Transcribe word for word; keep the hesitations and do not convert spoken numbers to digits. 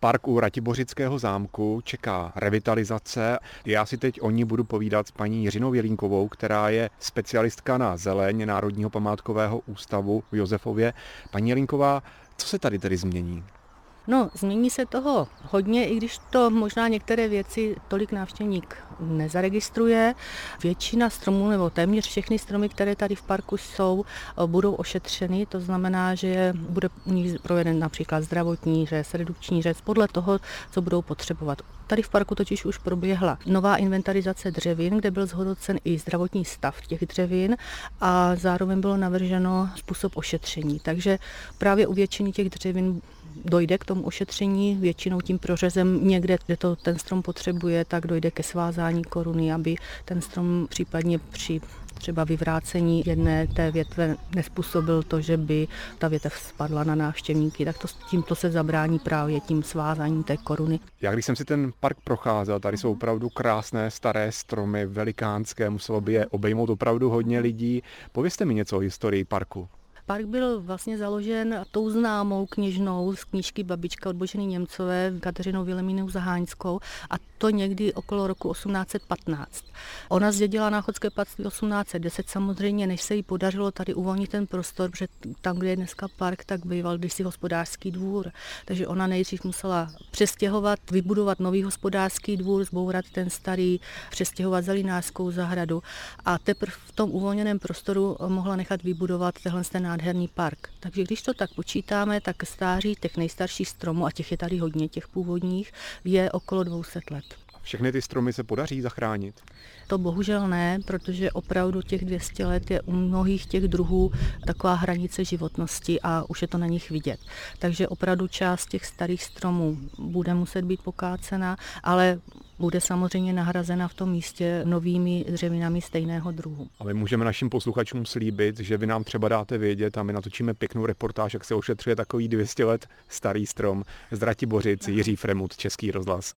Park u Ratibořického zámku čeká revitalizace. Já si teď o ní budu povídat s paní Jiřinou Jelínkovou, která je specialistka na zeleň Národního památkového ústavu v Josefově. Paní Jelínková, co se tady tedy změní? No, změní se toho hodně, i když to možná některé věci tolik návštěvník nezaregistruje. Většina stromů, nebo téměř všechny stromy, které tady v parku jsou, budou ošetřeny. To znamená, že bude u nich proveden například zdravotní řez, redukční řez, podle toho, co budou potřebovat. Tady v parku totiž už proběhla nová inventarizace dřevin, kde byl zhodnocen i zdravotní stav těch dřevin a zároveň bylo navrženo způsob ošetření. Takže právě u většiny těch dřevin dojde k tomu ošetření, většinou tím prořezem někde, kde to ten strom potřebuje, tak dojde ke svázání koruny, aby ten strom případně při třeba vyvrácení jedné té větve nespůsobil to, že by ta větev spadla na návštěvníky, tak to, tímto se zabrání právě tím svázáním té koruny. Já když jsem si ten park procházel, tady jsou opravdu krásné staré stromy, velikánské, muselo by je obejmout opravdu hodně lidí. Povězte mi něco o historii parku. Park byl vlastně založen tou známou kněžnou z knížky Babička od Boženy Němcové, Kateřinou Vilemínou Zaháňskou, a to někdy okolo roku osmnáct set patnáct. Ona zdědila Náchodské panství osmnáct set deset, samozřejmě, než se jí podařilo tady uvolnit ten prostor, protože tam, kde je dneska park, tak býval kdysi hospodářský dvůr. Takže ona nejdřív musela přestěhovat, vybudovat nový hospodářský dvůr, zbourat ten starý, přestěhovat zelinářskou zahradu a teprve v tom uvolněném prostoru mohla nechat vybudovat tenhle ten nádherný park. Takže když to tak počítáme, tak stáří těch nejstarších stromů, a těch je tady hodně, těch původních, je okolo dvě stě let. Všechny ty stromy se podaří zachránit? To bohužel ne, protože opravdu těch dvě stě let je u mnohých těch druhů taková hranice životnosti a už je to na nich vidět. Takže opravdu část těch starých stromů bude muset být pokácena, ale bude samozřejmě nahrazena v tom místě novými dřevinami stejného druhu. A my můžeme našim posluchačům slíbit, že vy nám třeba dáte vědět a my natočíme pěknou reportáž, jak se ošetřuje takový dvě stě let starý strom z Ratibořic. Jiří Fremut, Český rozhlas.